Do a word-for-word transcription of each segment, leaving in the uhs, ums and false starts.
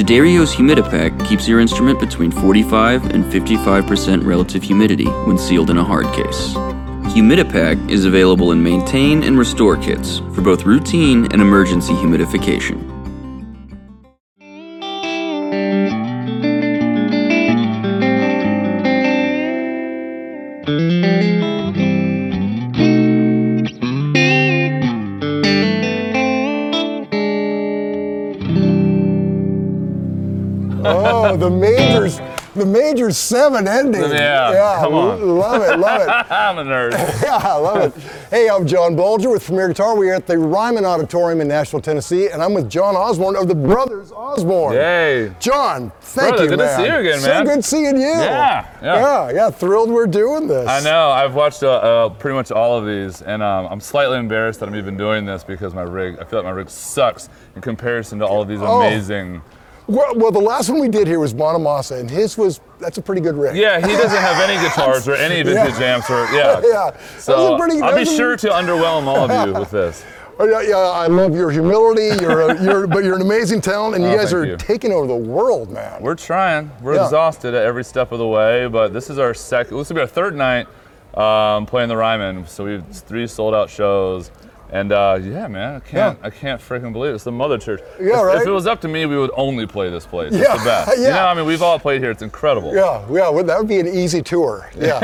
D'Addario's Humidipack keeps your instrument between forty-five and fifty-five percent relative humidity when sealed in a hard case. Humidipack is available in maintain and restore kits for both routine and emergency humidification. Oh, the majors, the major seven ending. Yeah, yeah come on. Love it, love it. I'm a nerd. Yeah, I love it. Hey, I'm John Bolger with Premier Guitar. We're at the Ryman Auditorium in Nashville, Tennessee, and I'm with John Osborne of the Brothers Osborne. Yay. John, thank Brother, you, good man. to see you again, so man. So good seeing you. Yeah, yeah. Yeah, yeah, thrilled we're doing this. I know, I've watched uh, uh, pretty much all of these, and um, I'm slightly embarrassed that I'm even doing this because my rig, I feel like my rig sucks in comparison to all of these Oh. amazing. Well, well, the last one we did here was Bonamassa, and his was, that's a pretty good rig. Yeah, he doesn't have any guitars or any vintage Yeah. amps or, yeah. Yeah. So That was a pretty- I'll that be was a- sure to underwhelm all of you with this. Oh, yeah, yeah, I love your humility. You're, a, you're, but you're an amazing talent, and you Oh, guys thank are you. taking over the world, man. We're trying. We're Yeah. exhausted at every step of the way, but this is our second, this will be our third night um, playing the Ryman. So we have three sold out shows. And uh, yeah, man, I can't, Yeah. I can't freaking believe it. It's the mother church. Yeah, if, right? if it was up to me, we would only play this place. It's Yeah, the best. yeah. You know, I mean, we've all played here. It's incredible. Yeah, yeah, well, that would be an easy tour. Yeah.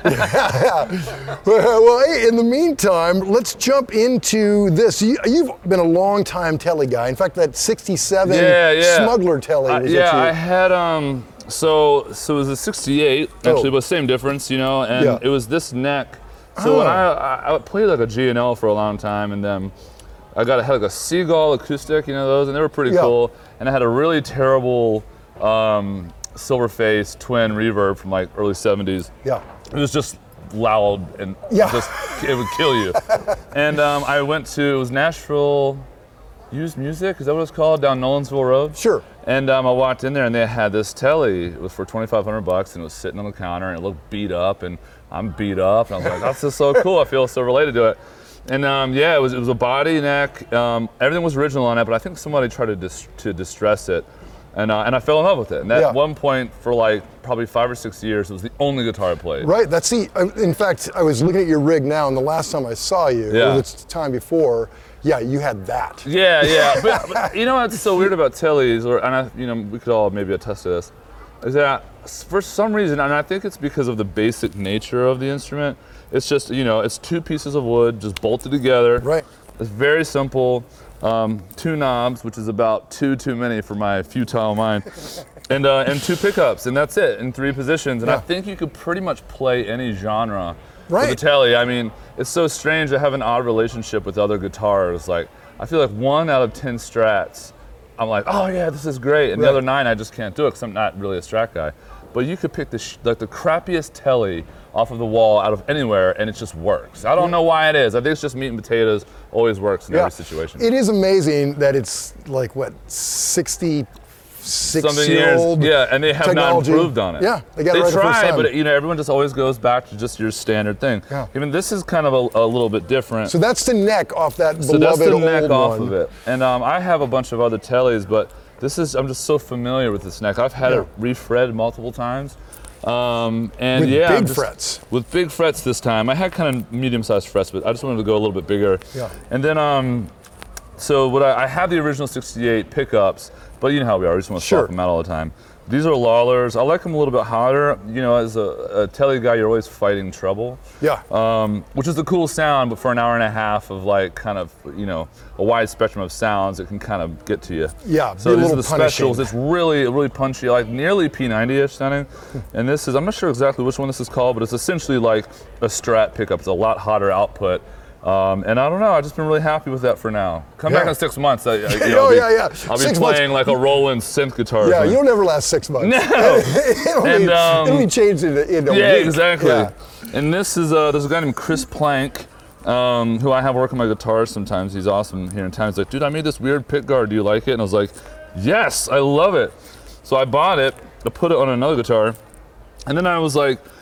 yeah, yeah. Well, well, hey, in the meantime, let's jump into this. You, you've been a long time telly guy. In fact, that sixty-seven Yeah, yeah. Smuggler telly I- was yeah, what you- I had um. So so it was a sixty-eight actually, Oh. but same difference, you know. And Yeah. it was this neck. So when Oh. I, I I played like a G and L for a long time, and then I got I had like a Seagull acoustic, you know those, and they were pretty Yeah. cool. And I had a really terrible um, Silverface twin reverb from like early seventies. Yeah. It was just loud and Yeah. just it would kill you. And um, I went to it was Nashville Used Music, is that what it's called, down Nolensville Road? Sure. And um, I walked in there and they had this telly. It was for twenty-five hundred bucks and it was sitting on the counter and it looked beat up and I'm beat up and I was like, that's just so cool. I feel so related to it. And um, yeah, it was it was a body neck. Um, everything was original on it, but I think somebody tried to dis- to distress it, and uh, and I fell in love with it. And at Yeah. one point, for like probably five or six years, it was the only guitar I played. Right, that's the, in fact, I was looking at your rig now, and the last time I saw you, Yeah. or the time before, yeah, you had that. Yeah, yeah. But, but you know what's so weird about tellies, or and I, you know, we could all maybe attest to this, is that for some reason, and I think it's because of the basic nature of the instrument. It's just, you know, it's two pieces of wood just bolted together. Right. It's very simple. Um, two knobs, which is about two too many for my futile mind, and uh, and two pickups, and that's it in three positions. And Yeah. I think you could pretty much play any genre Right. with a telly. I mean, it's so strange. I have an odd relationship with other guitars. Like, I feel like one out of ten Strats, I'm like, oh yeah, this is great, and Right. the other nine I just can't do it because I'm not really a Strat guy. But you could pick the sh- like the crappiest telly off of the wall out of anywhere, and it just works. I don't know why it is. I think it's just meat and potatoes always works in Yeah. every situation. It is amazing that it's like, what, sixty-six Something year years, old yeah, and they have technology. not improved on it. Yeah, they got it right the try, first time. but it, you know, everyone just always goes back to just your standard thing. Yeah. Even this is kind of a, a little bit different. So that's the neck off that So that's beloved the neck old off one. of it. And um, I have a bunch of other tellies, but this is, I'm just so familiar with this neck. I've had Yeah. it refretted multiple times. Um, and With yeah, big I'm just- frets. With big frets this time. I had kind of medium-sized frets, but I just wanted to go a little bit bigger. Yeah. And then, um, so what I, I have the original sixty-eight pickups, but you know how we are, we just want to Sure. swap them out all the time. These are Lawlers. I like them a little bit hotter. You know, as a, a telly guy, you're always fighting treble. Yeah. Um, which is a cool sound, but for an hour and a half of like kind of, you know, a wide spectrum of sounds, it can kind of get to you. Yeah, So be a these are little the specials. punishing. It's really, really punchy, like nearly P ninety-ish sounding. And this is, I'm not sure exactly which one this is called, but it's essentially like a Strat pickup. It's a lot hotter output. Um, and I don't know, I've just been really happy with that for now. Come back Yeah. in six months. I, I, you Oh, know, I'll be, yeah, yeah. I'll be Six playing months. like a Roland synth guitar. or Yeah, something. you'll never last six months. No. it'll, And, be, um, it'll be changed in a, in a Yeah, week. exactly. Yeah. And this is uh, there's a guy named Chris Plank, um, who I have working my guitar sometimes. He's awesome here in town. He's like, dude, I made this weird pick guard. Do you like it? And I was like, yes, I love it. So I bought it. I put it on another guitar, and then I was like,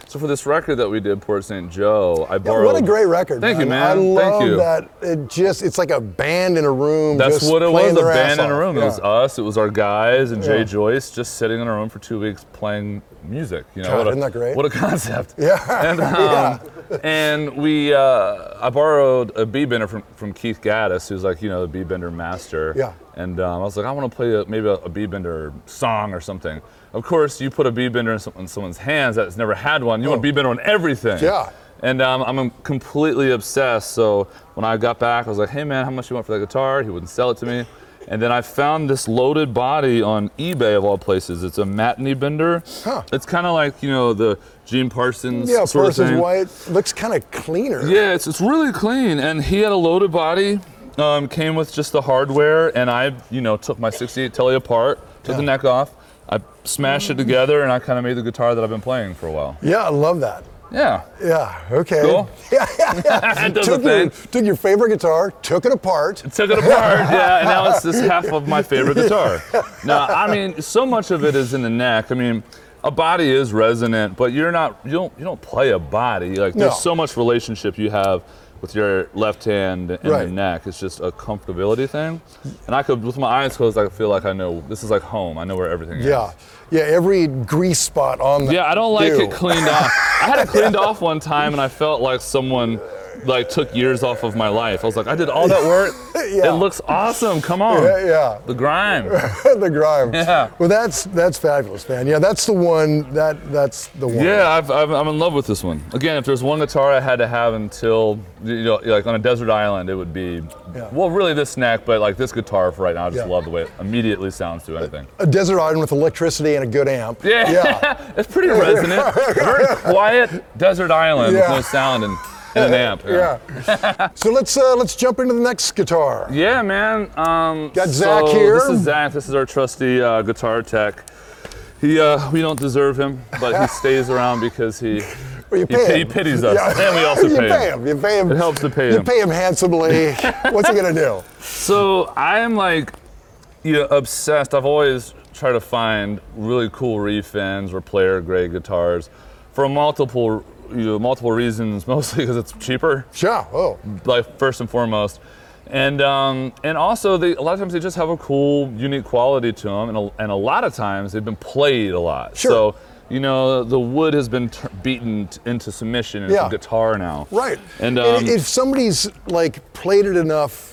So for this record that we did, Port Saint Joe, I Yeah, borrowed. what a great record. Thank man. you, man. I love Thank you. that. It just, it's like a band in a room. That's just what it playing was, a their ass band in a off. room. It Yeah. was us, it was our guys, and Jay Yeah. Joyce just sitting in a room for two weeks playing music. You know, God, what a, isn't that great? What a concept. Yeah. And, um, Yeah. and we, uh, I borrowed a B-bender from, from Keith Gaddis, who's like, you know, the B-bender master. Yeah. And um, I was like, I want to play a, maybe a, a B-bender song or something. Of course, you put a B-bender in, some, in someone's hands that's never had one, you Oh. want B-bender on everything. Yeah. And um, I'm completely obsessed. So when I got back, I was like, hey man, how much do you want for that guitar? He wouldn't sell it to me. And then I found this loaded body on eBay of all places. It's a matinee bender. Huh. It's kind of like, you know, the Gene Parsons Yeah, sort of Parsons thing. White looks kind of cleaner. Yeah, it's, it's really clean. And he had a loaded body, um, came with just the hardware. And I, you know, took my sixty-eight Tele apart, took Yeah. the neck off, I smashed it together, and I kind of made the guitar that I've been playing for a while. Yeah, I love that. Yeah. Yeah, okay. Cool. Yeah, yeah, yeah. It does took, a your, thing. took your favorite guitar, took it apart. Took it apart, yeah, and now it's this half of my favorite guitar. Now, I mean, so much of it is in the neck. I mean, a body is resonant, but you're not, you don't, you don't play a body. Like, there's No. so much relationship you have with your left hand and Right. your neck. It's just a comfortability thing. And I could, with my eyes closed, I feel like I know, this is like home. I know where everything Yeah, is. yeah. Every grease spot on the. Yeah, I don't like do. it cleaned off. I had it cleaned off one time, and I felt like someone like took years off of my life. I was like, I did all that work. Yeah. It looks awesome. Come on. Yeah, yeah. The grime. the grime. Yeah. Well, that's that's fabulous, man. Yeah, that's the one. That that's the one. Yeah, I've, I've, I'm in love with this one. Again, if there's one guitar I had to have until, you know, like on a desert island, it would be, Yeah. well, really this neck, but like this guitar for right now, I just Yeah. love the way it immediately sounds to anything. A desert island with electricity and a good amp. Yeah, Yeah. it's pretty resonant. Very quiet desert island Yeah. with no sound and, and an amp. Yeah. So let's uh, let's jump into the next guitar. Yeah, man. Um, Got so Zach here. This is Zach. This is our trusty uh, guitar tech. He, uh, we don't deserve him, but he stays around because he, Well, you he, pay pi- he him. pities us, Yeah. and we also you pay, pay him. him. You pay him. It helps to pay You him. pay him handsomely. What's he gonna do? So I am like, you know, obsessed. I've always tried to find really cool refins or player grade guitars for multiple, you know, multiple reasons. Mostly because it's cheaper. Sure. Oh. Like first and foremost, and um, and also they a lot of times they just have a cool, unique quality to them, and a, and a lot of times they've been played a lot. Sure. So you know the wood has been t- beaten t- into submission into Yeah. guitar now. Right. And, And um, if somebody's like played it enough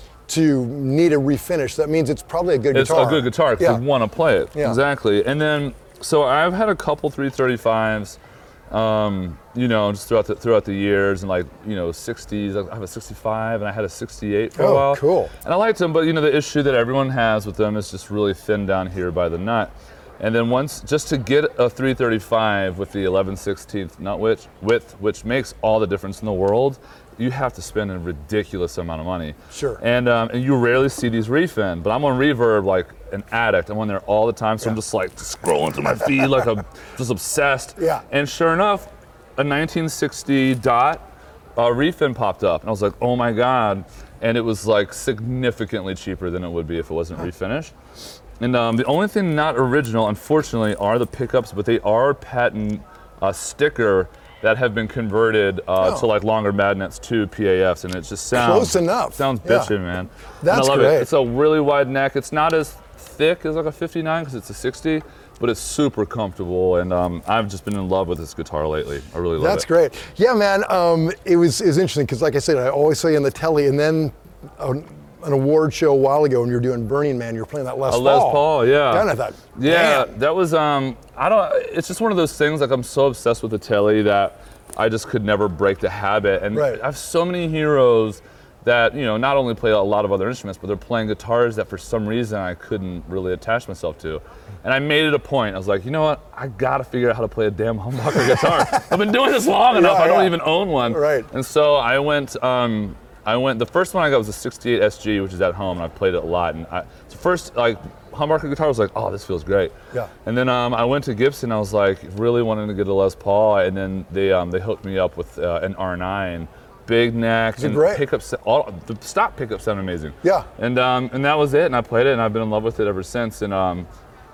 to need a refinish, that means it's probably a good It's guitar. a good guitar because Yeah. you want to play it. Yeah. Exactly. And then, so I've had a couple three thirty-fives, um, you know, just throughout the throughout the years, and like you know, sixties. I have a sixty-five, and I had a sixty-eight for Oh, a while. cool. And I liked them, but you know, the issue that everyone has with them is just really thin down here by the nut. And then once, just to get a three thirty-five with the eleven sixteenth nut width, width, which makes all the difference in the world, you have to spend a ridiculous amount of money. Sure. And um, and you rarely see these refin, but I'm on Reverb like an addict. I'm on there all the time, so I'm just like scrolling through my feed like I'm just obsessed. Yeah. And sure enough, a nineteen sixty Dot uh, refin popped up, and I was like, oh my god! And it was like significantly cheaper than it would be if it wasn't refinished. And um, the only thing not original, unfortunately, are the pickups, but they are patent uh, sticker that have been converted uh, Oh. to like longer magnets to P A Fs, and it just sounds Close enough. Sounds Yeah. bitchin', man. That's and I love great. It. It's a really wide neck. It's not as thick as like a fifty-nine because it's a sixty, but it's super comfortable, and um, I've just been in love with this guitar lately. I really love That's it. great. Yeah, man. Um, it was it was interesting because, like I said, I always saw you in the telly, and then an, an award show a while ago, when you were doing Burning Man, you were playing that Les A Paul. Les Paul, yeah. Kind of thought, Yeah, damn. that was um I don't it's just one of those things, like I'm so obsessed with the telly that I just could never break the habit. And Right. I have so many heroes that, you know, not only play a lot of other instruments, but they're playing guitars that for some reason I couldn't really attach myself to. And I made it a point. I was like, you know what? I gotta figure out how to play a damn humbucker guitar. I've been doing this long enough. Yeah, I don't yeah. even own one. Right. And so I went um I went, the first one I got was a sixty-eight S G, which is at home, and I've played it a lot. And I, so first, like, humbucker guitar, I was like, oh, this feels great. Yeah. And then um, I went to Gibson, I was like, really wanting to get a Les Paul, and then they um, they hooked me up with uh, an R nine, big neck, and great. pickups, all, the stop pickups sound amazing. Yeah. And um, and that was it, and I played it, and I've been in love with it ever since. And um,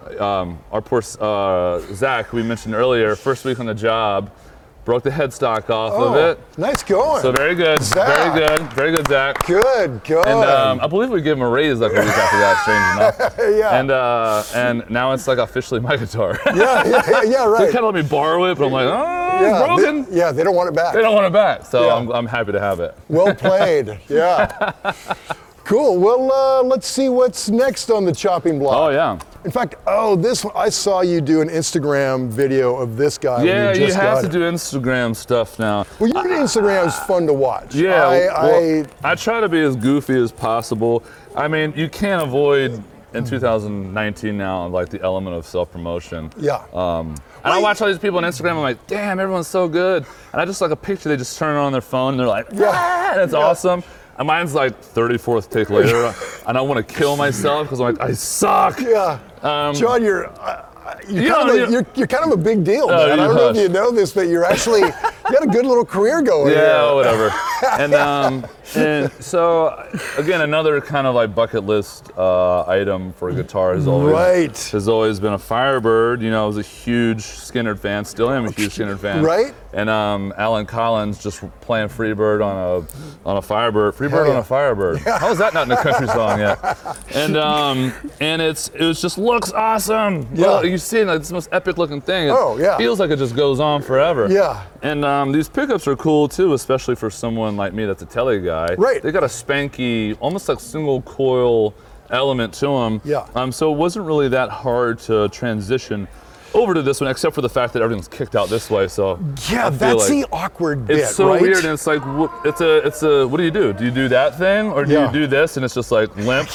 um, our poor uh, Zach, we mentioned earlier, first week on the job, broke the headstock off Oh, of it. nice going. So very good, Zach. very good, very good, Zach. Good, good. And um, I believe we gave him a raise like a week after that, strange enough. Yeah. And uh, and now it's like officially my guitar. yeah, yeah, yeah, right. They kind of let me borrow it, but I'm like, oh, yeah, broken. They, yeah, they don't want it back. They don't want it back, so Yeah. I'm, I'm happy to have it. Well played. Yeah. Cool. Well, uh, let's see what's next on the chopping block. Oh yeah. In fact, oh, this one, I saw you do an Instagram video of this guy. when Yeah, you, you just have got to it. do Instagram stuff now. Well, your Instagram's fun to watch. Yeah, I, well, I, I try to be as goofy as possible. I mean, you can't avoid in two thousand nineteen now, like the element of self-promotion. yeah. Um, and I watch all these people on Instagram. I'm like, damn, everyone's so good. And I just like a picture. They just turn it on their phone and they're like, Yeah. ah, and it's Yeah. awesome. And mine's like thirty-fourth take later, and I want to kill myself because I'm like, I suck. yeah. Um, John, you're. Uh, You're, You kind know, of a, you- you're, you're kind of a big deal, Oh, man. I you don't know if hush. you know this, but you're actually, you got a good little career going Yeah, here. whatever. And um, and so again, another kind of like bucket list uh, item for a guitar has always Right. has always been a Firebird. You know, I was a huge Skynyrd fan, still am a huge Skynyrd fan. Right. And um, Alan Collins just playing Freebird on a on a Firebird. Freebird Hell yeah. on a Firebird. How is that not in a country song yet? And um, and it's it was just looks awesome. Yeah. Well, you see, like, it's the most epic looking thing. It Oh, yeah. feels like it just goes on forever. Yeah. And um, these pickups are cool too, especially for someone like me that's a tele guy. Right. They got a spanky, almost like single coil element to them. Yeah. Um, so it wasn't really that hard to transition over to this one, except for the fact that everything's kicked out this way. So Yeah, I feel that's like the awkward bit, it's so right? weird, and it's like wh- it's a it's a what do you do? Do you do that thing, or do Yeah. you do this, and it's just like limp?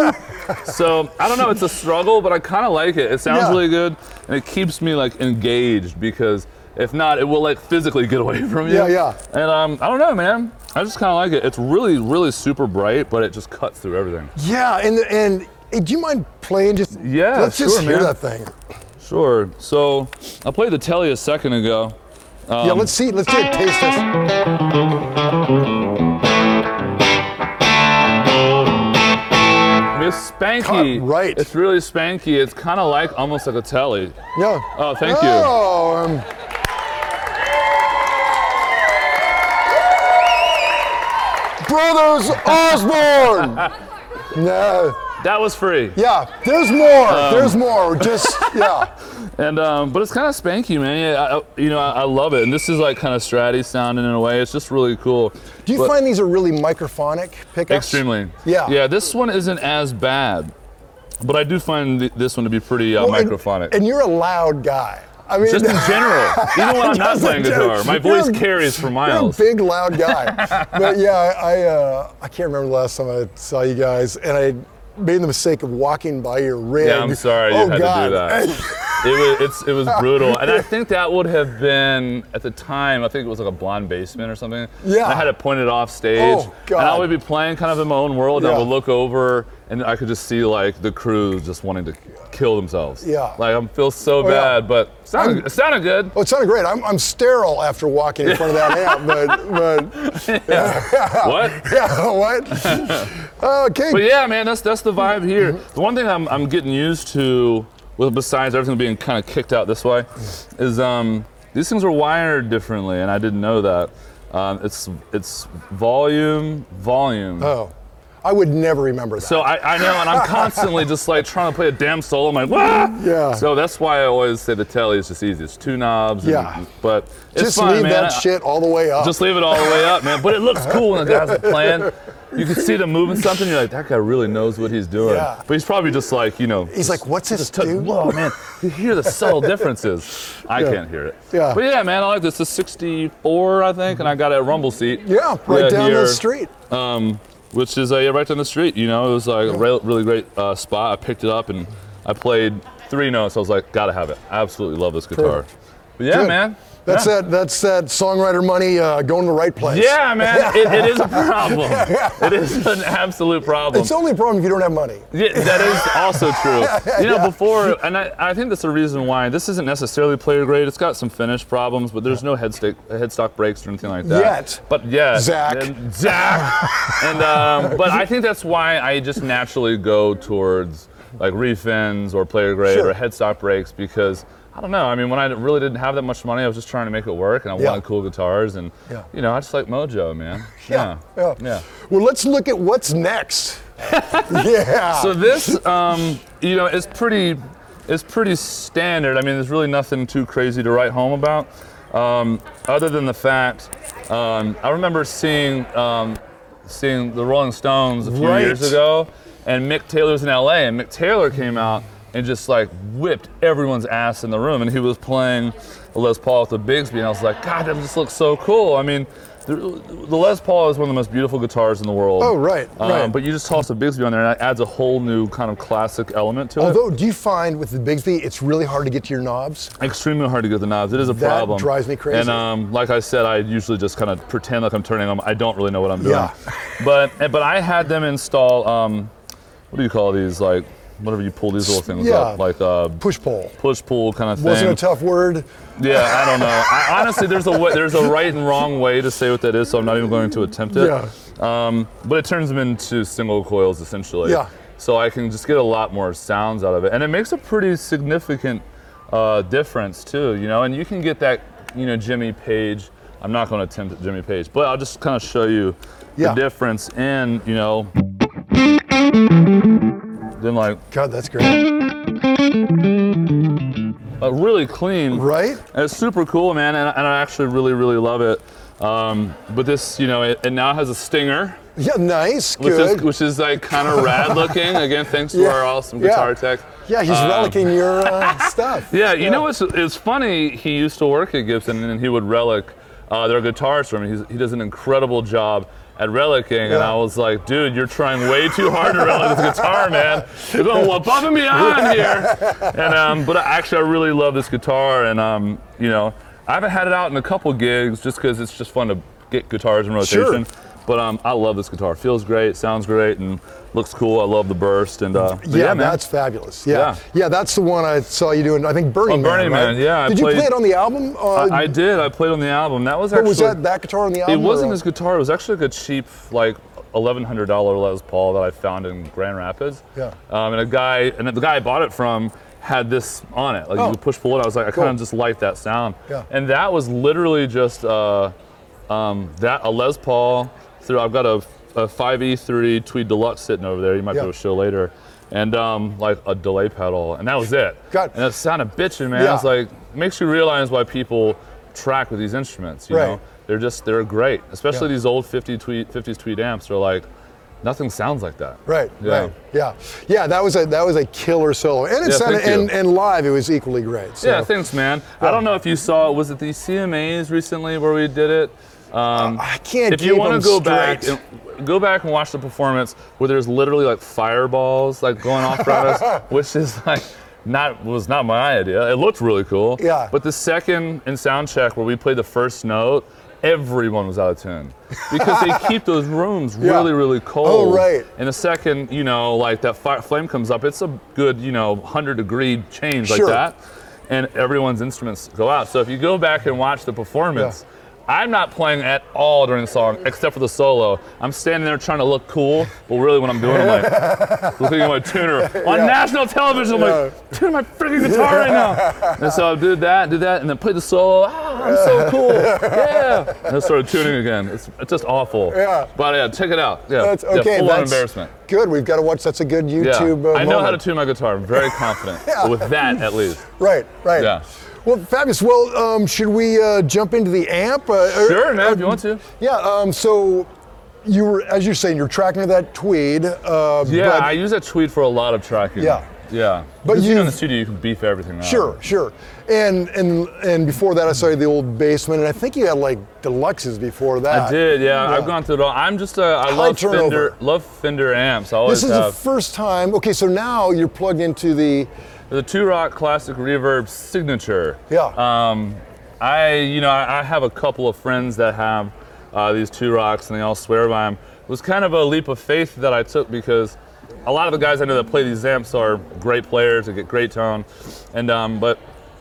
So I don't know. It's a struggle, but I kind of like it. It sounds Yeah. really good, and it keeps me like engaged because if not, it will like physically get away from you. Yeah, yeah. And um, I don't know, man. I just kind of like it. It's really, really super bright, but it just cuts through everything. Yeah, and and hey, do you mind playing just? Yeah, Let's just sure, hear man. that thing. Sure. So I played the Telly a second ago. yeah, let's see. Let's get a taste this. It's spanky. Cut right. It's really spanky. It's kind of like almost like a Telly. Yeah. Oh, thank you. Oh, um, Brothers Osborne. No. That was free. Yeah. There's more. Um, there's more. Just yeah. And um, but it's kind of spanky, man. Yeah, I, I- you know, I, I love it. And this is like kind of Stratty sounding in a way. It's just really cool. Do you But- find these are really microphonic pickups? Extremely. Yeah. Yeah. This one isn't as bad, but I do find th- this one to be pretty uh, Well, and- microphonic. And you're a loud guy. I mean, Just in general, even when I'm not Just in playing general. guitar, my You're voice a- carries for You're a miles. big, loud guy. But yeah, I I, uh, I can't remember the last time I saw you guys, and I made the mistake of walking by your rig. Yeah, I'm sorry you oh, had God. to do that. It was it's, it was brutal, and I think that would have been at the time. I think it was like a Blonde Basement or something. Yeah. And I had it pointed off stage, Oh, God. and I would be playing kind of in my own world. And I Yeah. would look over, and I could just see like the crew just wanting to kill themselves. Yeah. Like I feel so Oh, yeah. bad, but it sounded, it sounded good. Oh, it sounded great. I'm, I'm sterile after walking in front of that amp, but, but What? yeah, what? Okay. But yeah, man, that's that's the vibe here. The one thing I'm I'm getting used to, well, besides everything being kind of kicked out this way, is um these things are wired differently, and I didn't know that. Um, it's it's volume, volume. Oh, I would never remember that. So I, I know, and I'm constantly just like trying to play a damn solo. I'm like, Wah! Yeah. So that's why I always say the Telly is just easy. It's two knobs. and- Yeah. but it's just fun, leave man. that shit all the way up. Just leave it all the way up, man. But it looks cool when the guys are playing. You can see them moving something. You're like, that guy really knows what he's doing. Yeah. But he's probably just like, you know. He's like, what's this just t- do? Whoa, man. You hear the subtle differences. I Yeah. can't hear it. Yeah. But yeah, man, I like this. It's sixty-four, I think, and I got it at Rumble Seat. yeah, right down here, the street. Um, which is uh, yeah, right down the street. You know, it was like a re- really great uh, spot. I picked it up and I played three notes. I was like, gotta have it. I absolutely love this guitar. Perfect. But yeah, Good. man. That's yeah. that. That's that songwriter money uh, going to the right place. Yeah, man, it, it is a problem. It is an absolute problem. It's only a problem if you don't have money. Yeah, that is also true. You know, before, and I, I think that's the reason why this isn't necessarily player grade. It's got some finish problems, but there's no headstock, headstock breaks or anything like that. Yet. But yeah, Zach. and Zach. and um, but I think that's why I just naturally go towards like reef ends or player grade Sure. or headstock breaks because I don't know. I mean, when I really didn't have that much money, I was just trying to make it work, and I Yeah. wanted cool guitars, and Yeah. you know, I just like Mojo, man. Yeah, yeah. yeah. Well, let's look at what's next. Yeah. So this, um, you know, it's pretty, it's pretty standard. I mean, there's really nothing too crazy to write home about, um, other than the fact um, I remember seeing, um, seeing the Rolling Stones a few Right. years ago, and Mick Taylor's in L A, and Mick Taylor came out and just like whipped everyone's ass in the room, and he was playing the Les Paul with the Bigsby, and I was like, God, that just looks so cool. I mean, the, the Les Paul is one of the most beautiful guitars in the world. Oh, right, Um, right. But you just toss a Bigsby on there, and it adds a whole new kind of classic element to Although, do you find with the Bigsby, it's really hard to get to your knobs? it. Extremely hard to get the knobs. It is a That problem. drives me crazy. And um, like I said, I usually just kind of pretend like I'm turning them. I don't really know what I'm doing. Yeah. But but I had them install. Um, what do you call these? Like whatever you pull these little things Yeah. up, like uh, Push pull. push pull kind of thing. Wasn't a tough word. Yeah, I don't know. I, honestly, there's a way, there's a right and wrong way to say what that is, so I'm not even going to attempt it. Yeah. Um, but it turns them into single coils essentially. Yeah. So I can just get a lot more sounds out of it, and it makes a pretty significant uh, difference too. You know, and you can get that, you know, Jimmy Page. I'm not going to attempt at Jimmy Page, but I'll just kind of show you Yeah. the difference in, you know. Then like God, that's great. a really clean. Right? And it's super cool, man, and, and I actually really, really love it. Um, but this, you know, it, it now has a stinger, Yeah, nice. which Good. is which is like kind of rad looking. Again, thanks to Yeah, our awesome yeah. guitar tech. yeah, he's Um, relicking your uh, stuff. Yeah, you know what's it's funny? He used to work at Gibson, and he would relic uh, their guitars for me. He's, he does an incredible job at relicking, and Yeah. I was like, dude, you're trying way too hard to relic this guitar, man. You're going above and beyond here. And um, but actually, I really love this guitar, and um, you know, I haven't had it out in a couple gigs just because it's just fun to get guitars in rotation. Sure. But um, I love this guitar. Feels great, sounds great, and looks cool. I love the burst, and uh, but Yeah, yeah, man. that's fabulous. Yeah. Yeah. yeah, that's the one I saw you doing. I think Burning Oh, Burning Man. Man, yeah, I Did you played- play it on the album? Uh, I, I did. I played on the album. That was but actually. was that that guitar on the album? It wasn't or- his guitar. It was actually like a cheap, like eleven hundred dollar Les Paul that I found in Grand Rapids. Yeah. Um, and a guy, and the guy I bought it from had this on it. Like Oh. you could push pull it. I was like, I Cool. kind of just like that sound. Yeah. And that was literally just uh, um, that a Les Paul through. I've got a, a five E three Tweed Deluxe sitting over there. You might Yeah. be able to show later. And um, like a delay pedal, and that was it. Got- and it sounded bitchin', man. Yeah. It's like makes you realize why people track with these instruments. You Right. know, they're just they're great, especially Yeah. these old fifty tweed, fifties Tweed amps. They're like nothing sounds like that. Right, Yeah. right, yeah, yeah. That was a that was a killer solo, and it Yeah, sounded thank you. and, and live it was equally great. So. Yeah, thanks, man. I don't know if you saw. Was it the C M As recently where we did it? Um, I can't. if you keep want to them go straight. back, and, go back and watch the performance where there's literally like fireballs like going off around us, which is like not was not my idea. It looked really cool. Yeah. But the second in sound check where we played the first note, everyone was out of tune because they keep those rooms Yeah. really, really cold. Oh, right. And the second, you know, like that fire, flame comes up, it's a good, you know, one hundred degree change Sure. like that, and everyone's instruments go out. So if you go back and watch the performance, I'm not playing at all during the song except for the solo. I'm standing there trying to look cool, but really what I'm doing, I'm like looking at my tuner on Yeah. national television. I'm Yeah. like, tune my freaking guitar right now. And so I did that, did that, and then played the solo. Ah, I'm so cool. Yeah. And I started tuning again. It's, it's just awful. Yeah. But yeah, check it out. Yeah. That's Yeah, okay. full on that's embarrassment. good. We've got to watch. That's a good Yeah. YouTube. Uh, I know how to moment. tune my guitar. I'm very confident with that at least. Right, right. Yeah. Well, fabulous. Well, um, should we uh, jump into the amp? Uh, or- Sure, man, uh, if you want to. Yeah. Um, so you were, as you're saying, you're tracking to that Tweed. Uh, Yeah, but- I use that Tweed for a lot of tracking. Yeah. Yeah. But Because, you know, in you've- the studio, you can beef everything out. Sure, sure. And and and before that, I saw you the old Bassman, and I think you had like deluxes before that. I did, yeah. I've gone through it all. I'm just a, I High love turnover. Fender, love Fender amps. I always This is have. the first time. Okay, so now you're plugged into the. The Two Rock Classic Reverb Signature. Yeah. Um, I, you know, I, I have a couple of friends that have uh, these Two Rocks, and they all swear by them. It was kind of a leap of faith that I took because a lot of the guys I know that play these amps are great players. They get great tone, and um, but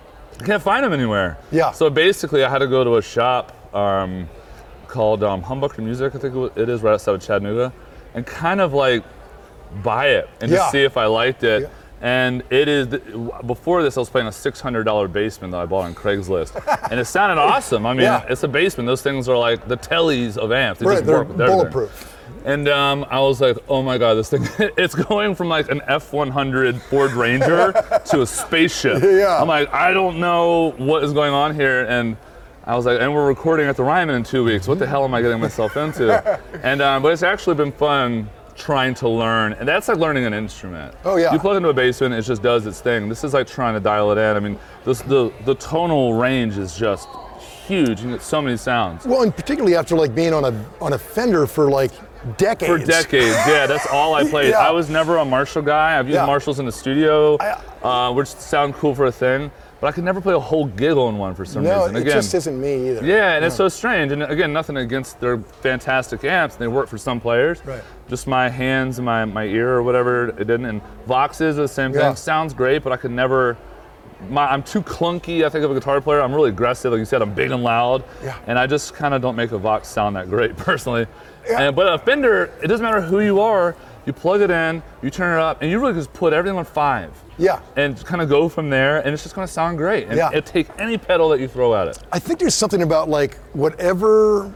I can't find them anywhere. Yeah. So basically, I had to go to a shop um, called um, Humbucker Music, I think it is, right outside of Chattanooga, and kind of like buy it and Yeah. just see if I liked it. Yeah. And it is, before this I was playing a six hundred dollar Bassman that I bought on Craigslist. And it sounded awesome. I mean, Yeah. it's a Bassman. Those things are like the tellies of amps. They Right, just they're work with everything. bulletproof. And um, I was like, oh my God, this thing, it's going from like an F one hundred Ford Ranger to a spaceship. Yeah. I'm like, I don't know what is going on here. And I was like, and we're recording at the Ryman in two weeks. What the hell am I getting myself into? And um, but it's actually been fun trying to learn. And that's like learning an instrument. Oh, yeah. You plug into a Bassman, it just does its thing. This is like trying to dial it in. I mean, this, the, the tonal range is just huge. You get so many sounds. Well, and particularly after like being on a on a Fender for like decades. For decades, yeah, that's all I played. Yeah. I was never a Marshall guy. I've used Yeah. Marshalls in the studio, I- uh, which sound cool for a thing, but I could never play a whole gig on one for some No, reason. it Again, just isn't me either. yeah, and it's so strange. And again, nothing against their fantastic amps. They work for some players. Right. Just my hands and my, my ear or whatever, it didn't. And Voxes are the same thing. Yeah. Sounds great, but I could never. My, I'm too clunky, I think, of a guitar player. I'm really aggressive, like you said. I'm big and loud, Yeah. and I just kind of don't make a Vox sound that great, personally. Yeah. And, but a Fender, it doesn't matter who you are. You plug it in, you turn it up, and you really just put everything on five. Yeah. And kind of go from there, and it's just going to sound great. And Yeah. it take any pedal that you throw at it. I think there's something about like whatever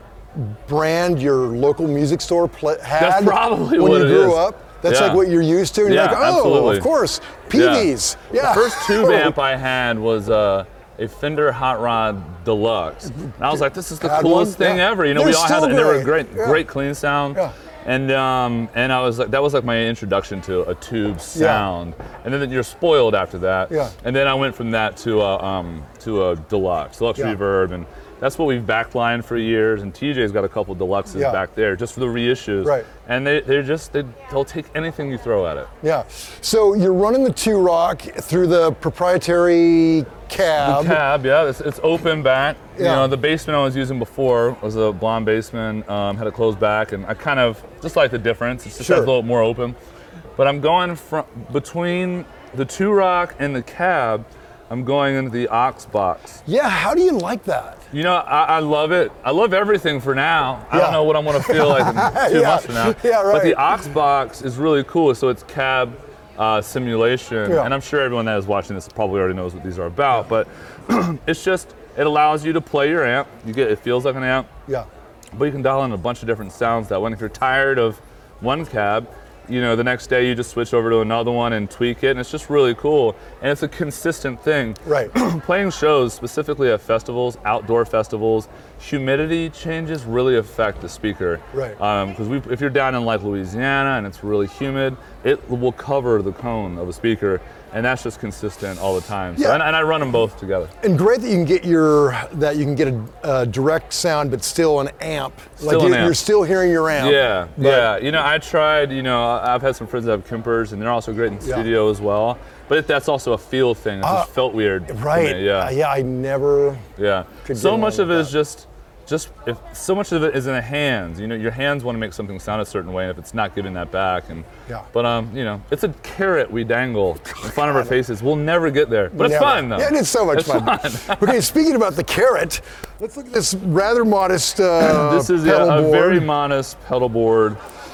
brand your local music store pla- had That's probably when what you it grew is. up. That's Yeah. like what you're used to. And Yeah, you're like, oh, absolutely. of course, P Vs. Yeah. The first tube amp I had was uh, a Fender Hot Rod Deluxe. And I was like, this is the Had coolest one? thing Yeah. ever. You know, They're we all had still it, and they were great. great, Yeah. great clean sound. Yeah. And um, and I was like, that was like my introduction to a tube sound. And then you're spoiled after that. Yeah. And then I went from that to a um, to a Deluxe, Deluxe Yeah. Reverb, and that's what we've backlined for years. And T J's got a couple Deluxes Yeah. back there just for the reissues. Right. And they they're just they, they'll take anything you throw at it. Yeah. So you're running the two rock through the proprietary cab. Cab, yeah, it's, it's open back. You Yeah. know, the Bassman I was using before was a blonde Bassman, um, had a closed back, and I kind of just like the difference. It's just Sure. has a little more open. But I'm going from between the two rock and the cab. I'm going into the aux box. Yeah. How do you like that? You know, I, I love it. I love everything for now. I Yeah. don't know what I'm going to feel like in two Yeah. months from now. Yeah, But the right. aux box is really cool. So it's cab uh, simulation, Yeah. and I'm sure everyone that is watching this probably already knows what these are about. But it's just it allows you to play your amp. You get it feels like an amp, Yeah. but you can dial in a bunch of different sounds. That when if you're tired of one cab, you know, the next day you just switch over to another one and tweak it, and it's just really cool. And it's a consistent thing. Right. Playing shows, specifically at festivals, outdoor festivals, humidity changes really affect the speaker. Right. Because we if you're down in like Louisiana and it's really humid, it will cover the cone of a speaker, and that's just consistent all the time. So, Yeah. and, and I run them both together. And great that you can get your that you can get a, a direct sound, but still an amp. like Still an you're, amp. you're still hearing your amp. Yeah, Right. yeah. You know, I tried, you know, I've had some friends that have Kempers, and they're also great in the Yeah. studio as well. But that's also a feel thing. It Uh, just felt weird. to Right. me, Yeah. Uh, yeah. I never. Yeah. Could So get much along of it with is just, just if so much of it is in the hands. You know, your hands want to make something sound a certain way, and if it's not giving that back, and Yeah. but um, you know, it's a carrot we dangle in front of our faces. We'll never get there, but it's Never. fun though. Yeah, it's so much It's fun. Okay, speaking about the carrot, let's look at this rather modest uh, This is yeah, pedal a board. very modest pedal board.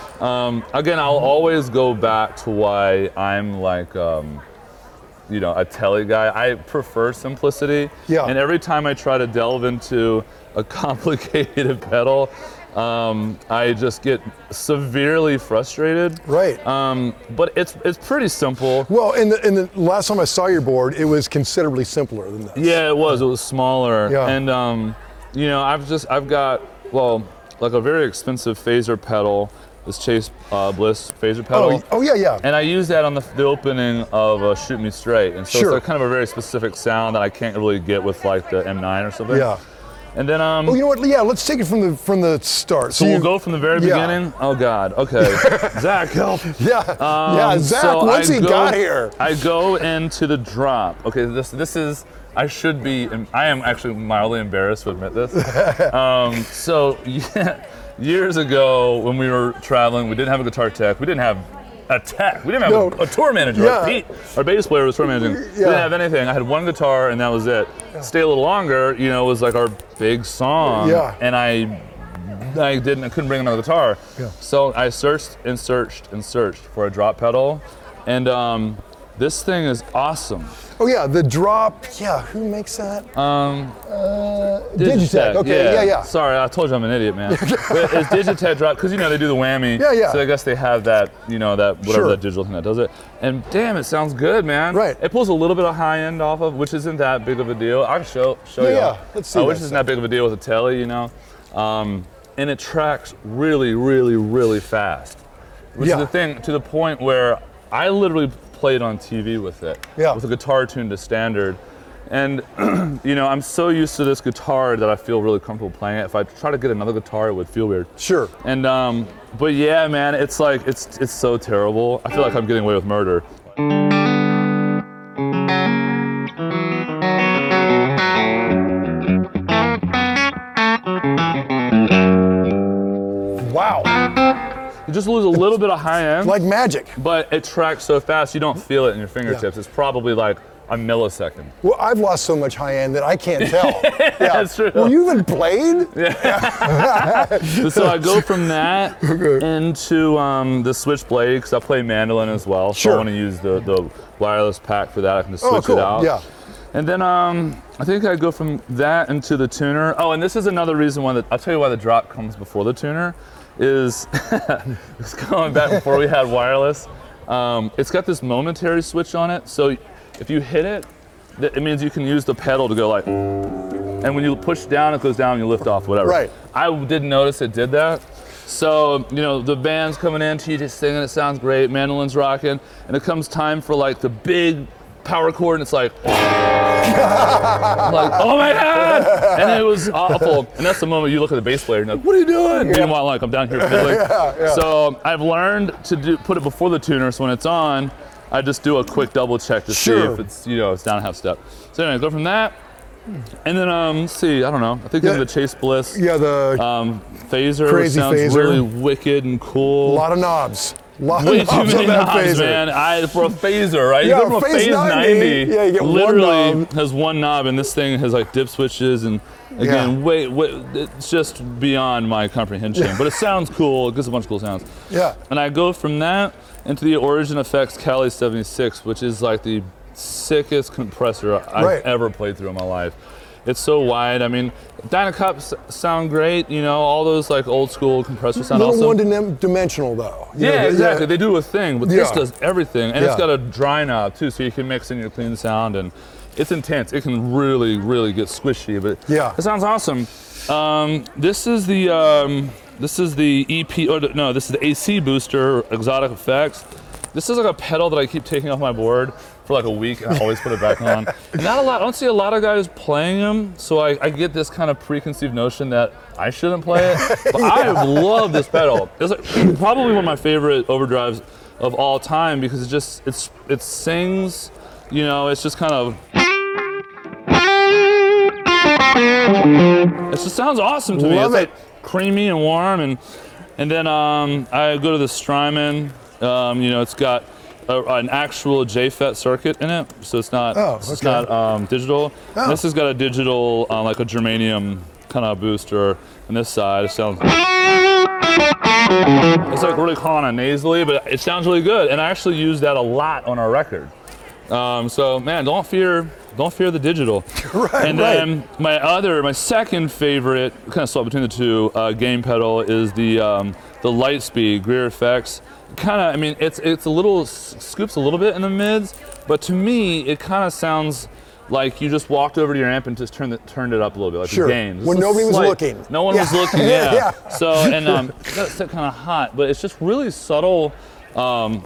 Um, again, I'll always go back to why I'm like, um, you know, a telly guy. I prefer simplicity. Yeah. And every time I try to delve into a complicated pedal, um, I just get severely frustrated. Right. Um, but it's it's pretty simple. Well, in the, in the last time I saw your board, it was considerably simpler than this. Yeah, it was. It was smaller. Yeah. And um, you know, I've just I've got well, like a very expensive phaser pedal, this Chase uh, Bliss phaser pedal. Oh, oh yeah, yeah. And I use that on the, the opening of uh, Shoot Me Straight, and so Sure. it's like kind of a very specific sound that I can't really get with like the M nine or something. Yeah. And then um, Oh, you know what? Yeah, let's take it from the from the start. so you- we'll go from the very yeah. beginning. Oh God. Okay. Zach, help. Yeah, yeah. Um, Zach, so once I he go- got here, I go into the drop. Okay, this this is. I should be. I am actually mildly embarrassed to admit this. um, so yeah, years ago when we were traveling, we didn't have a guitar tech. We didn't have a tech. We didn't have No. a, a tour manager. Yeah. Our, Pete, our bass player was tour managing. We Yeah. didn't have anything. I had one guitar and that was it. Stay a little longer. You know, was like our big song. Yeah. And I. I didn't. I couldn't bring another guitar. Yeah. So I searched and searched and searched for a drop pedal, and um, This thing is awesome. Oh yeah, the drop. Yeah, who makes that? Um, uh, Digitech. Okay, yeah. yeah, yeah. Sorry, I told you I'm an idiot, man. But it's Digitech drop because you know they do the whammy. Yeah, yeah. So I guess they have that, you know, that whatever Sure. that digital thing that does it. And damn, it sounds good, man. Right. It pulls a little bit of high end off of, which isn't that big of a deal. I can show show Yeah, you. yeah. Let's see Uh, that which isn't that big of a deal with a telly, you know. Um, and it tracks really, really, really fast. Which Yeah. is the thing to the point where I literally played on T V with it. Yeah. With a guitar tuned to standard. And you know, I'm so used to this guitar that I feel really comfortable playing it. If I try to get another guitar, it would feel weird. Sure. And um, but yeah, man, it's like it's it's so terrible. I feel like I'm getting away with murder. Wow. You just lose a little bit of high end, Like magic. but it tracks so fast you don't feel it in your fingertips. Yeah. It's probably like a millisecond. Well, I've lost so much high end that I can't tell. Yeah, That's true. Well, you even played? So I go from that into um, the Switchblade because I play mandolin as well. So Sure. I want to use the, the wireless pack for that. I can just switch Oh, cool. it out. Yeah. And then um, I think I go from that into the tuner. Oh, and this is another reason why the, I'll tell you why the drop comes before the tuner is it's going back before we had wireless. Um, it's got this momentary switch on it. So if you hit it, th- it means you can use the pedal to go like, and when you push down, it goes down, you lift off, whatever. Right. I didn't notice it did that. So, you know, the band's coming in, T J's singing, it sounds great, mandolin's rocking, and it comes time for like the big power chord, and it's like, I'm like, oh my God! And it was awful. And that's the moment you look at the bass player and you're like, what are you doing? Yeah. Meanwhile, like, I'm down here fiddling. Yeah, yeah. So I've learned to do, put it before the tuner, so when it's on, I just do a quick double check to Sure. see if it's, you know, it's down a half step. So anyway, go from that, and then, um, let's see, I don't know, I think Yeah. the Chase Bliss Yeah, the um, phaser Crazy sounds phaser. really wicked and cool. lot of knobs. lot Way of too knobs many on that knobs, phaser. man. I, for a phaser, right? Yeah, you go from a phase phase ninety, ninety, yeah, you get one literally knob. has one knob, and this thing has like dip switches, and again, Yeah. wait, wait, it's just beyond my comprehension. But it sounds cool. It gives a bunch of cool sounds. Yeah. And I go from that into the Origin Effects Cali seventy-six, which is like the sickest compressor I've Right. ever played through in my life. It's so wide. I mean, Dynacups sound great, you know, all those like old school compressors sound A little awesome. one-dimensional though. You Yeah, know, exactly. They do a thing, but this Yeah. does everything, and it's Yeah. got a dry knob too, so you can mix in your clean sound, and it's intense. It can really, really get squishy, but Yeah. it sounds awesome. Um, this is the um, this is the E P. Or no, this is the A C booster, Exotic Effects. This is like a pedal that I keep taking off my board for like a week, and I always put it back on. Not a lot. I don't see a lot of guys playing them, so I, I get this kind of preconceived notion that I shouldn't play it. But I love this pedal. It's like probably one of my favorite overdrives of all time because it just it's it sings. You know, it's just kind of. It just sounds awesome to me. Love it's it. like creamy and warm, and and then um, I go to the Strymon. Um, you know, it's got a, an actual J FET circuit in it, so it's not Oh, it's okay. not um, digital. Oh. This has got a digital, uh, like a germanium kind of booster. On this side, it sounds. It's like really kind of nasally, but it sounds really good. And I actually use that a lot on our record. Um, so man, don't fear, don't fear the digital. Right, And right. then my other, my second favorite, kind of swap between the two, uh, game pedal is the um, the Lightspeed Greer Effects. Kind of, I mean, it's it's a little s- scoops a little bit in the mids, but to me, it kind of sounds like you just walked over to your amp and just turned it turned it up a little bit, like Sure. the gain. When Just a nobody was slight- looking. No one Yeah. was looking. Yeah. Yeah. So and um, that's kind of hot, but it's just really subtle. Um,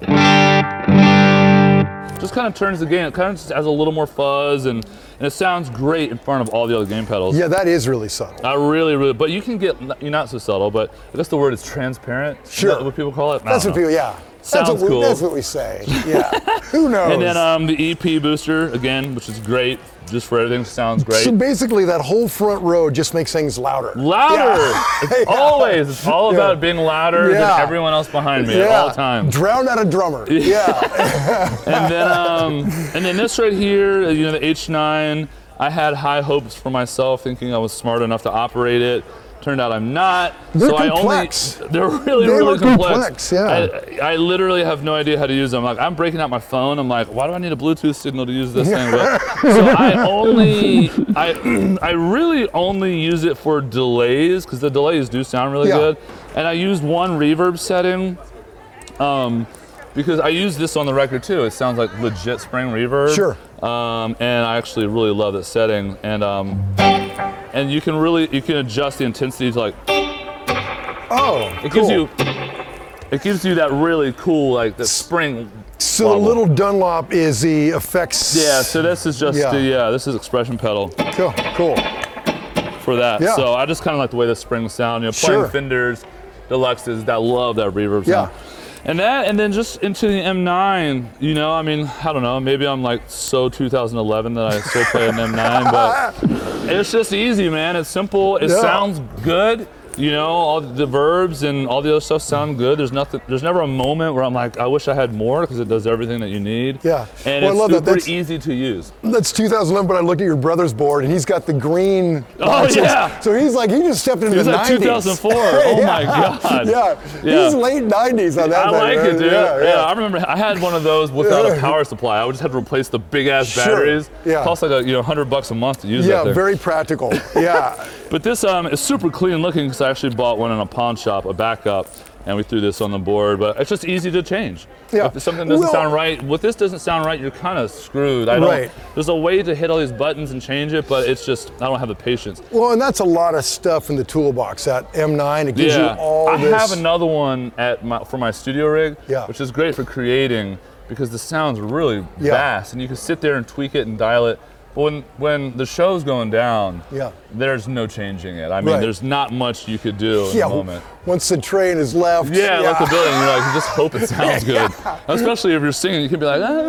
just kind of turns the gain. It kind of just has a little more fuzz, and, and it sounds great in front of all the other game pedals. Yeah, that is really subtle. I really, really, but you can get, you're not so subtle, but I guess the word is transparent. Is Sure. that what people call it? I That's don't what know. people, yeah. Sounds that's what we, cool. That's what we say. Yeah. Who knows? And then um, the E P booster, again, which is great, just for everything, sounds great. So basically, that whole front row just makes things louder. Louder! Yeah. It's always, it's all Yeah. about being louder Yeah. than everyone else behind me at all times. Drown out a drummer. Yeah. And then, um, and then this right here, you know, the H nine, I had high hopes for myself, thinking I was smart enough to operate it. Turned out I'm not. They're so complex. I only, they're really, They really are complex. complex, yeah. I, I literally have no idea how to use them. Like, I'm breaking out my phone. I'm like, why do I need a Bluetooth signal to use this thing? But, so I only, I, I really only use it for delays, because the delays do sound really Yeah. good. And I used one reverb setting, um, because I use this on the record too. It sounds like legit spring reverb. Sure. Um, and I actually really love this setting. And um, and you can really you can adjust the intensity to like. Oh, It gives cool. you. It gives you that really cool like the spring. So wobble. the little Dunlop is the effects. Yeah. So this is just Yeah. the yeah. This is expression pedal Cool. Cool. for that. Yeah. So I just kind of like the way the springs sound. You know, playing Sure. Fenders, Deluxes that love that reverb Yeah. sound. And that, and then just into the M nine, you know, I mean, I don't know, maybe I'm like so two thousand eleven that I still play an M nine, but it's just easy, man. It's simple. It Yeah. sounds good. You know, all the verbs and all the other stuff sound good. There's nothing. There's never a moment where I'm like, I wish I had more, because it does everything that you need. Yeah. And Well, I it's love that. super That's- easy to use. That's two thousand eleven, but I looked at your brother's board and he's got the green. Oh, boxes. yeah. So he's like, he just stepped into It's the like nineties. two thousand four. Oh my Yeah. God. Yeah. Yeah. He's late nineties on that I thing, like man. it, dude. Yeah, Yeah, yeah. I remember I had one of those without a power supply. I would just have to replace the big ass Sure. batteries. Yeah. Cost like a you know hundred bucks a month to use Yeah, that thing. very practical. Yeah. But this um is super clean looking, because I actually bought one in a pawn shop, a backup, and we threw this on the board. But it's just easy to change. Yeah. If something doesn't Well- sound right, what this doesn't sound right, you're kind of screwed. I don't. Right. There's a way to hit all these buttons and change it, but it's just I don't have the patience. Well, and that's a lot of stuff in the toolbox. That M nine, it gives Yeah, you all I this. have another one at my, for my studio rig, Yeah. which is great for creating, because the sound's really Yeah. vast, and you can sit there and tweak it and dial it. But when when the show's going down, Yeah. there's no changing it. I mean, Right. there's not much you could do in Yeah, the moment. once the train is left. Yeah, like the building, you're like, you just hope it sounds good. Especially if you're singing, you can be like, ah,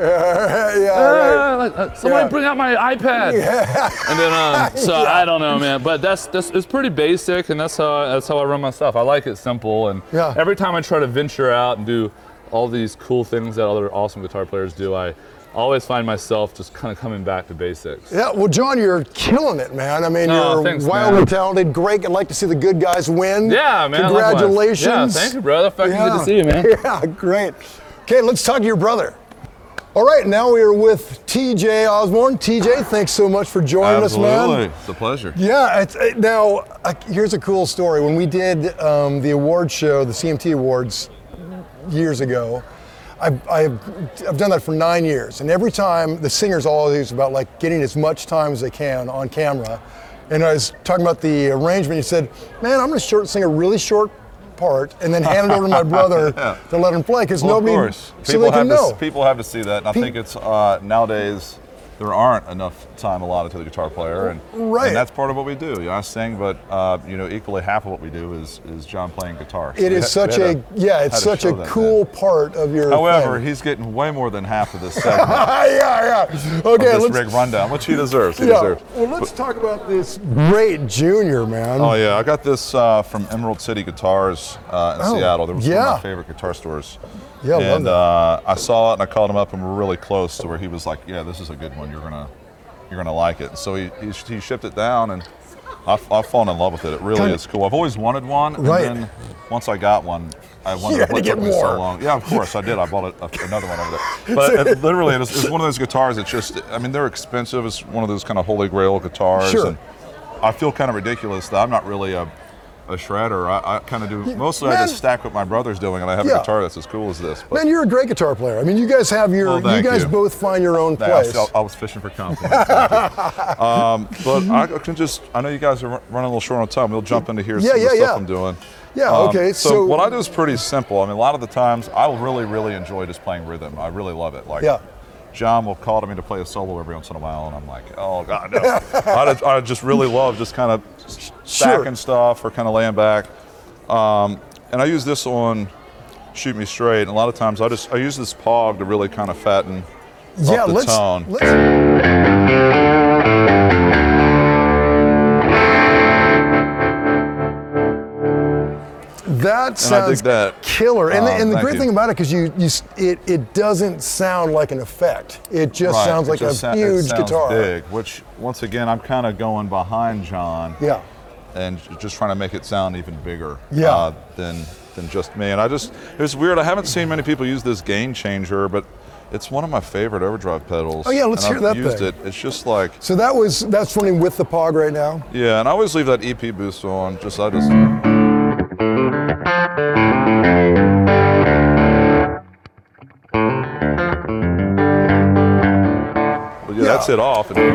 yeah, ah, right. like, uh, somebody Yeah. bring out my iPad. And then, um, so Yeah. I don't know, man. But that's that's it's pretty basic, and that's how that's how I run my stuff. I like it simple, and Yeah. every time I try to venture out and do all these cool things that other awesome guitar players do, I always find myself just kind of coming back to basics. Yeah, well, John, you're killing it, man. I mean, Oh, you're thanks, wildly man. talented, great. I'd like to see the good guys win. Yeah, man. likewise. Congratulations. Yeah, thank you, brother. Fucking Yeah. good to see you, man. Yeah, great. Okay, let's talk to your brother. All right, now we are with T J Osborne. T J, thanks so much for joining us, man. Absolutely. It's a pleasure. Yeah, it's, uh, now uh, here's a cool story. When we did um, the award show, the C M T Awards, years ago, I've, I've, I've done that for nine years. And every time, the singers always about like getting as much time as they can on camera. And I was talking about the arrangement. He said, man, I'm going to short sing a really short part and then hand it over to my brother Yeah. to let him play, because Well, nobody, of course. so People they can have know. to, people have to see that, and I Pe- think it's uh, nowadays there aren't enough time allotted to the guitar player, and, Right. and that's part of what we do. You know, I sing, but uh, you know, equally half of what we do is is John playing guitar. So It we is had- such we a, had to- yeah, it's had to such show a that, cool man. part of your However, thing. he's getting way more than half of this segment. yeah, yeah. Okay, of this let's, rig rundown, which he deserves. He yeah. deserves. Well, let's talk about this great junior, man. Oh yeah, I got this uh, from Emerald City Guitars uh, in Oh, Seattle. There was one yeah. of my favorite guitar stores. Yeah, I love and that. uh, I saw it and I called him up and we're really close to where he was like, "Yeah, this is a good one. You're gonna, you're gonna like it." And so he he, he shipped it down and I've, I've fallen in love with it. It really Kinda- is cool. I've always wanted one, and Right. then once I got one, I You wondered had to what get took me more. so long. Yeah, of course I did. I bought a, a, another one over there. But it, literally, it's, it's one of those guitars that just, I mean, they're expensive. It's one of those kind of holy grail guitars. Sure. And I feel kind of ridiculous that I'm not really a, a shredder. I, I kind of do, mostly I man. just stack what my brother's doing, and I have Yeah. a guitar that's as cool as this. But Man, you're a great guitar player. I mean, you guys have your, Well, you thank guys you. both find your own Yeah, I, place. I was fishing for compliments. Thank you. um, but I can just, I know you guys are running a little short on time. We'll jump into here Yeah, some of yeah, the stuff yeah. I'm doing. Yeah, Um, okay, So, so- what I do is pretty simple. I mean, a lot of the times I really, really enjoy just playing rhythm. I really love it. Like, Yeah. John will call to me to play a solo every once in a while, and I'm like, oh God, no. I, I just really love just kind of stacking stuff or kind of laying back. Um, and I use this on Shoot Me Straight. And a lot of times I just I use this Pog to really kind of fatten yeah, up the let's, tone. let's. That And I sounds dig that. killer. And the, Um, and the thank great you. thing about it, because you, you, s- it, it doesn't sound like an effect. It just Right, sounds it like just a sou- it huge sounds guitar. big, which once again I'm kind of going behind John. Yeah. and just trying to make it sound even bigger Yeah. uh, than than just me. And I just, it was weird. I haven't seen many people use this gain changer, but it's one of my favorite overdrive pedals. Oh, yeah, let's and hear I've that used thing. it. It's just like, So that was that's running with the Pog right now. yeah, and I always leave that E P boost on. Just I just. But yeah, Yeah. that's it off. And,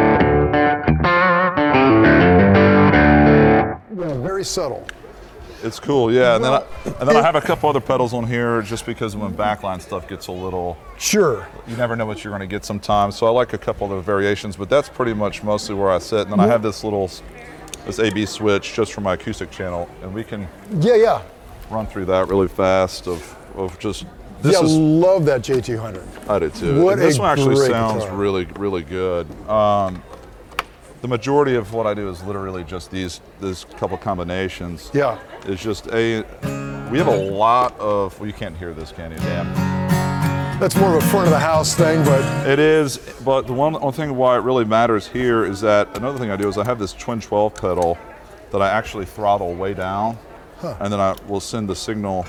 Yeah, very subtle. it's cool, yeah. And then I, and then I have a couple other pedals on here just because when backline stuff gets a little, Sure. you never know what you're going to get sometimes. So I like a couple of the variations, but that's pretty much mostly where I sit. And then I have this little, this A B switch just for my acoustic channel, and we can Yeah, yeah. run through that really fast of, of just, this yeah, is, love that J two hundred. I do too. What And this a one actually great sounds guitar. really, really good. Um, the majority of what I do is literally just these, these couple combinations. Yeah. It's just a, we have a lot of, well, you can't hear this, can you? Damn. That's more of a front of the house thing, but It is, but the one, one thing why it really matters here is that another thing I do is I have this twin twelve pedal that I actually throttle way down, and then I will send the signal,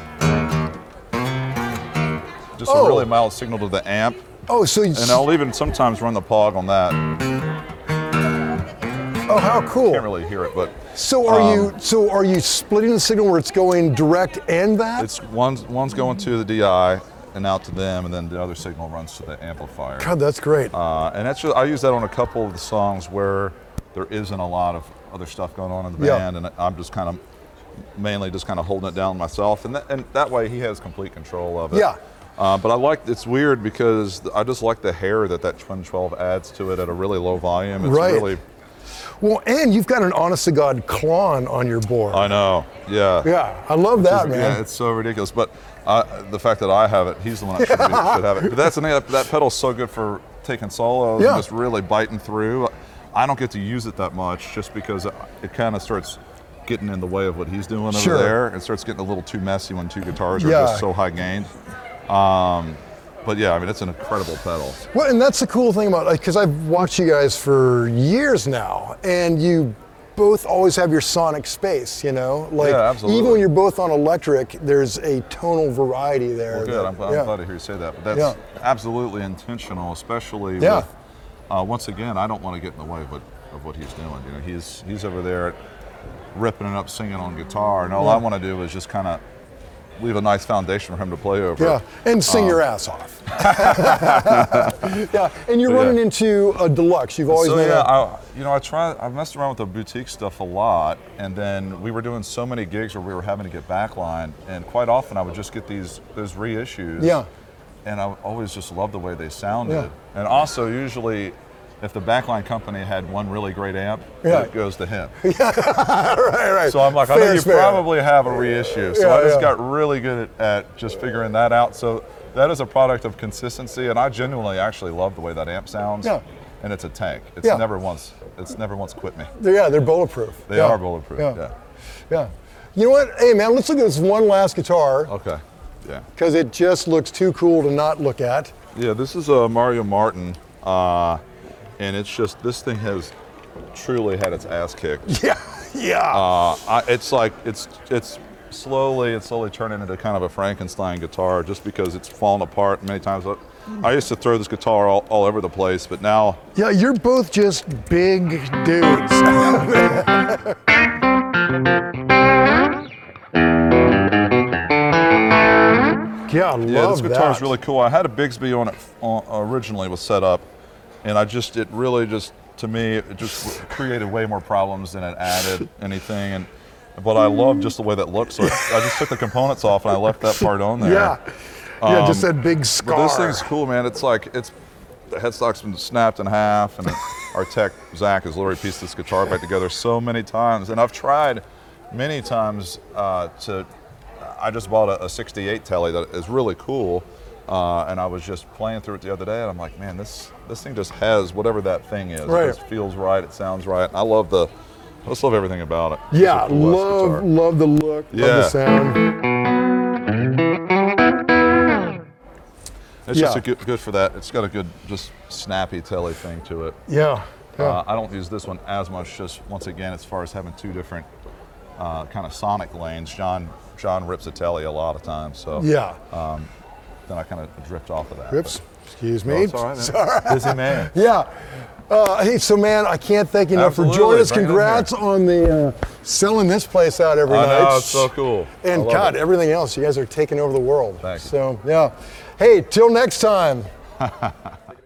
just Oh. a really mild signal to the amp, oh, so you, and I'll even sometimes run the Pog on that. oh, how cool. Can't really hear it, but So are um, you so are you splitting the signal where it's going direct and that? it's one's one's going to the D I and out to them, and then the other signal runs to the amplifier. God, that's great. Uh, and that's just, I use that on a couple of the songs where there isn't a lot of other stuff going on in the Yeah. band, and I'm just kind of mainly just kind of holding it down myself, and that, and that way he has complete control of it. Yeah. Uh, but I like, it's weird because I just like the hair that that twin twelve adds to it at a really low volume. It's Right. really, Well, and you've got an honest to God Klon on your board. I know, yeah. Yeah, I love that, It's- man. Yeah, it's so ridiculous. But uh, the fact that I have it, he's the one that should, be, should have it. But that's the thing, that, that pedal's so good for taking solos Yeah. and just really biting through. I don't get to use it that much just because it, it kind of starts getting in the way of what he's doing over Sure. there. It starts getting a little too messy when two guitars are Yeah. just so high gained. Um, but yeah, I mean, it's an incredible pedal. Well, and that's the cool thing about, like, because I've watched you guys for years now, and you both always have your sonic space, you know? Like, Yeah, absolutely. even when you're both on electric, there's a tonal variety there. Well, good. that- I'm, glad- I'm yeah. glad to hear you say that. But that's Yeah. absolutely intentional, especially Yeah. with, uh, once again, I don't want to get in the way of what, of what he's doing. You know, he's he's over there ripping it up, singing on guitar, and all Yeah. I want to do is just kind of leave a nice foundation for him to play over. Yeah, and sing Um, your ass off. Yeah, and you're But yeah. running into a deluxe. You've always So been yeah, a, I, you know, I try. I messed around with the boutique stuff a lot, and then we were doing so many gigs where we were having to get backline, and quite often I would just get these those reissues. Yeah. And I always just loved the way they sounded. Yeah. And also, usually, if the backline company had one really great amp, Yeah. it goes to him. right, right. So I'm like, I know Fair you is fair. probably have a reissue. So Yeah, I just yeah. got really good at, at just figuring that out. So that is a product of consistency, and I genuinely actually love the way that amp sounds. Yeah. And it's a tank. It's Yeah. never once. It's never once quit me. They're, yeah, they're bulletproof. They Yeah. are bulletproof. Yeah. Yeah. Yeah. You know what? Hey, man, let's look at this one last guitar Okay. Yeah. because it just looks too cool to not look at. Yeah. This is a Mario Martin, uh, and it's just this thing has truly had its ass kicked. Yeah, yeah. Uh, I, it's like it's it's slowly it's slowly turning into kind of a Frankenstein guitar just because it's fallen apart many times. I used to throw this guitar all, all over the place, but now yeah, you're both just big dudes. Yeah, I love yeah, this guitar is that. really cool. I had a Bigsby on it on, originally was set up, and I just it really just to me it just created way more problems than it added anything. And but I love just the way that looks. So I, I just took the components off and I left that part on there. Yeah, yeah, just Um, that big But scar. this thing's cool, man. It's like it's the headstock's been snapped in half, and our tech Zach has literally pieced this guitar back together so many times. And I've tried many times uh, to. I just bought a, a sixty-eight Telly that is really cool, uh, and I was just playing through it the other day, and I'm like, man, this this thing just has whatever that thing is. Right. It just feels right. It sounds right. I love the. I just love everything about it. Yeah, It's a cool-ass love, guitar. love the look, love the Yeah. sound. It's just Yeah. a good, good for that. It's got a good, just snappy telly thing to it. Yeah. Uh, I don't use this one as much, just once again, as far as having two different uh, kind of sonic lanes. John John rips a telly a lot of times, so Yeah. um, then I kind of drift off of that. Oops. Excuse But, me. no, it's all right, man. Sorry. Busy man. Yeah. Uh, hey, so man, I can't thank you enough for Absolutely. joining us. Bring it in Congrats on the uh, selling this place out every I night. know, it's so cool. I And love God, it. everything else, you guys are taking over the world. Thank you. So yeah. Hey, till next time.